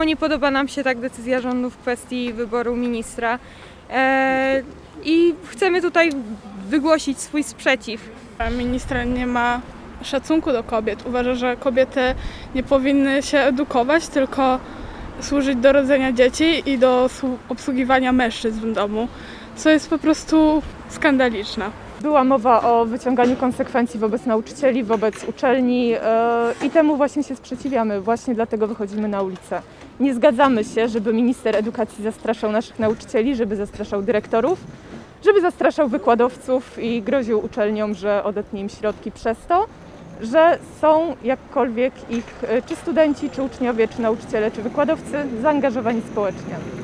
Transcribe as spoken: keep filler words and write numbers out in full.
Nie podoba nam się tak decyzja rządu w kwestii wyboru ministra e, i chcemy tutaj wygłosić swój sprzeciw. Minister nie ma szacunku do kobiet. Uważa, że kobiety nie powinny się edukować, tylko służyć do rodzenia dzieci i do obsługiwania mężczyzn w domu, co jest po prostu skandaliczne. Była mowa o wyciąganiu konsekwencji wobec nauczycieli, wobec uczelni yy, i temu właśnie się sprzeciwiamy, właśnie dlatego wychodzimy na ulicę. Nie zgadzamy się, żeby minister edukacji zastraszał naszych nauczycieli, żeby zastraszał dyrektorów, żeby zastraszał wykładowców i groził uczelniom, że odetnie im środki przez to, że są jakkolwiek ich czy studenci, czy uczniowie, czy nauczyciele, czy wykładowcy zaangażowani społecznie.